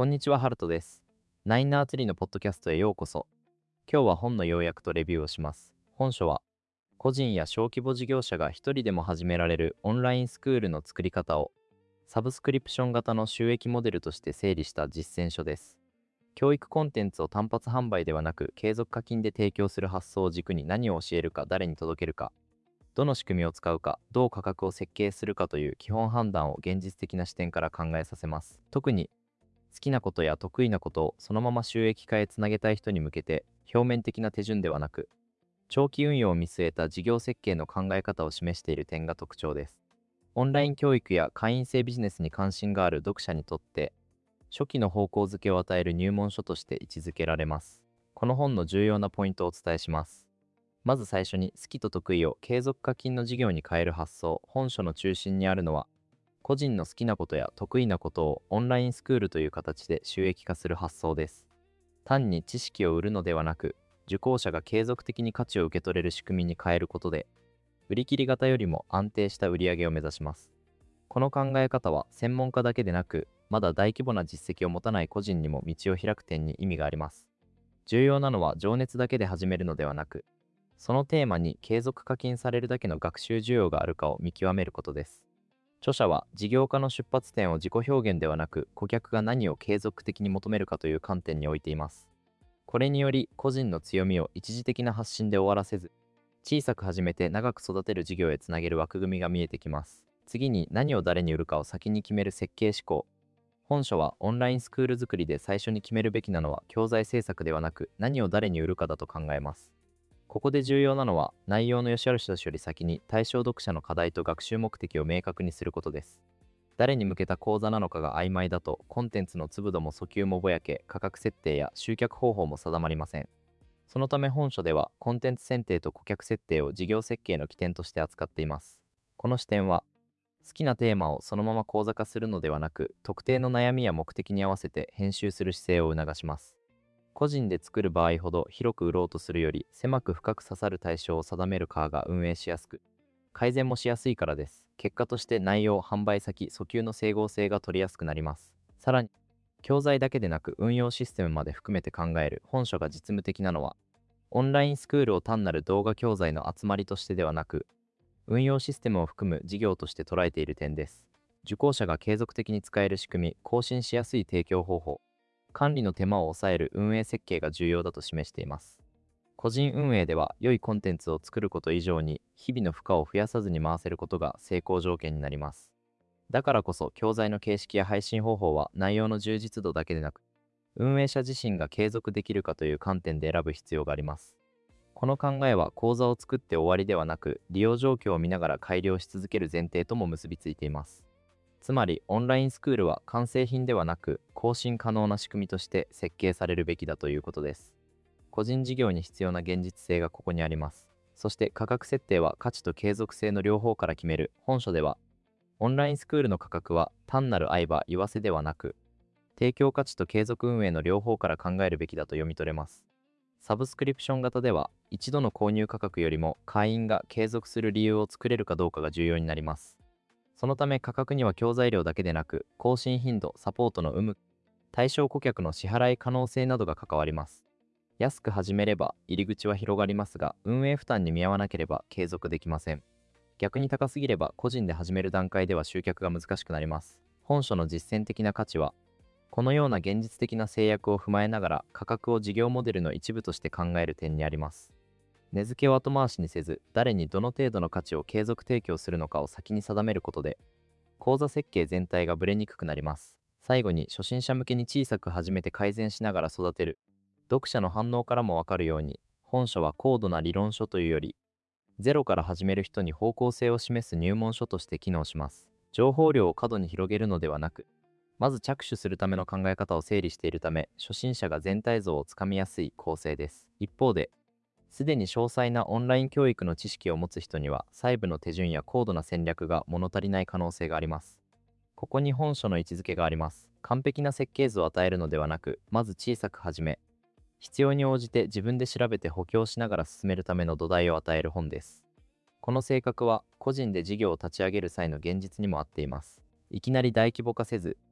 こんにちは、ハルトです。ナインナーツリーのポッドキャストへようこそ。今日は本の要約とレビューをします。本書は、個人や小規模事業者が一人でも始められるオンラインスクールの作り方を、サブスクリプション型の収益モデルとして整理した実践書です。教育コンテンツを単発販売ではなく、継続課金で提供する発想を軸に何を教えるか、誰に届けるか、どの仕組みを使うか、どう価格を設計するかという基本判断を現実的な視点から考えさせます。特に好きなことや得意なことをそのまま収益化へつなげたい人に向けて、表面的な手順ではなく、長期運用を見据えた事業設計の考え方を示している点が特徴です。オンライン教育や会員制ビジネスに関心がある読者にとって、初期の方向づけを与える入門書として位置づけられます。この本の重要なポイントをお伝えします。まず最初に、好きと得意を継続課金の事業に変える発想。本書の中心にあるのは、個人の好きなことや得意なことをオンラインスクールという形で収益化する発想です。単に知識を売るのではなく、受講者が継続的に価値を受け取れる仕組みに変えることで、売り切り型よりも安定した売り上げを目指します。この考え方は専門家だけでなく、まだ大規模な実績を持たない個人にも道を開く点に意味があります。重要なのは情熱だけで始めるのではなく、そのテーマに継続課金されるだけの学習需要があるかを見極めることです。著者は事業家の出発点を自己表現ではなく、顧客が何を継続的に求めるかという観点に置いています。これにより個人の強みを一時的な発信で終わらせず、小さく始めて長く育てる事業へつなげる枠組みが見えてきます。次に、何を誰に売るかを先に決める設計思考。本書はオンラインスクール作りで最初に決めるべきなのは教材制作ではなく、何を誰に売るかだと考えます。ここで重要なのは、内容の良し悪しより先に対象読者の課題と学習目的を明確にすることです。誰に向けた講座なのかが曖昧だと、コンテンツの粒度も訴求もぼやけ、価格設定や集客方法も定まりません。そのため本書では、コンテンツ選定と顧客設定を事業設計の起点として扱っています。この視点は、好きなテーマをそのまま講座化するのではなく、特定の悩みや目的に合わせて編集する姿勢を促します。個人で作る場合ほど広く売ろうとするより、狭く深く刺さる対象を定める側が運営しやすく、改善もしやすいからです。結果として内容、販売先、訴求の整合性が取りやすくなります。さらに、教材だけでなく運用システムまで含めて考える本書が実務的なのは、オンラインスクールを単なる動画教材の集まりとしてではなく、運用システムを含む事業として捉えている点です。受講者が継続的に使える仕組み、更新しやすい提供方法、管理の手間を抑える運営設計が重要だと示しています。個人運営では良いコンテンツを作ること以上に、日々の負荷を増やさずに回せることが成功条件になります。だからこそ教材の形式や配信方法は内容の充実度だけでなく、運営者自身が継続できるかという観点で選ぶ必要があります。この考えは講座を作って終わりではなく、利用状況を見ながら改良し続ける前提とも結びついています。つまり、オンラインスクールは完成品ではなく、更新可能な仕組みとして設計されるべきだということです。個人事業に必要な現実性がここにあります。そして価格設定は価値と継続性の両方から決める。本書では、オンラインスクールの価格は単なる愛馬言わせではなく、提供価値と継続運営の両方から考えるべきだと読み取れます。サブスクリプション型では、一度の購入価格よりも会員が継続する理由を作れるかどうかが重要になります。そのため価格には教材料だけでなく、更新頻度、サポートの有無、対象顧客の支払い可能性などが関わります。安く始めれば入り口は広がりますが、運営負担に見合わなければ継続できません。逆に高すぎれば個人で始める段階では集客が難しくなります。本書の実践的な価値は、このような現実的な制約を踏まえながら価格を事業モデルの一部として考える点にあります。値付けを後回しにせず、誰にどの程度の価値を継続提供するのかを先に定めることで、講座設計全体がブレにくくなります。最後に、初心者向けに小さく始めて改善しながら育てる。読者の反応からもわかるように、本書は高度な理論書というより、ゼロから始める人に方向性を示す入門書として機能します。情報量を過度に広げるのではなく、まず着手するための考え方を整理しているため、初心者が全体像をつかみやすい構成です。一方で、すでに詳細なオンライン教育の知識を持つ人には、細部の手順や高度な戦略が物足りない可能性があります。ここに本書の位置づけがあります。完璧な設計図を与えるのではなく、まず小さく始め、必要に応じて自分で調べて補強しながら進めるための土台を与える本です。この性格は個人で事業を立ち上げる際の現実にも合っています。いきなり大規模化せず、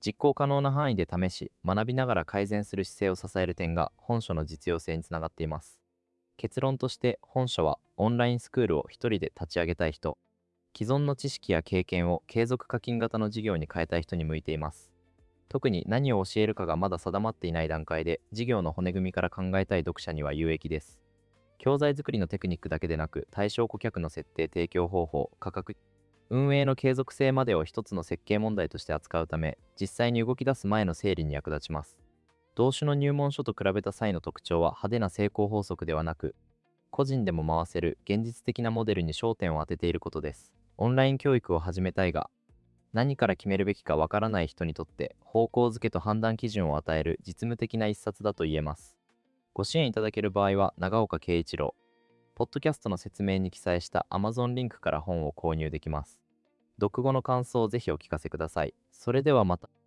実行可能な範囲で試し、学びながら改善する姿勢を支える点が本書の実用性につながっています。結論として本書はオンラインスクールを一人で立ち上げたい人、既存の知識や経験を継続課金型の事業に変えたい人に向いています。特に何を教えるかがまだ定まっていない段階で事業の骨組みから考えたい読者には有益です。教材作りのテクニックだけでなく、対象顧客の設定、提供方法、価格、運営の継続性までを一つの設計問題として扱うため、実際に動き出す前の整理に役立ちます。同種の入門書と比べた際の特徴は派手な成功法則ではなく、個人でも回せる現実的なモデルに焦点を当てていることです。オンライン教育を始めたいが、何から決めるべきかわからない人にとって方向づけと判断基準を与える実務的な一冊だと言えます。ご支援いただける場合は長岡圭一郎、ポッドキャストの説明に記載した Amazon リンクから本を購入できます。読後の感想をぜひお聞かせください。それではまた。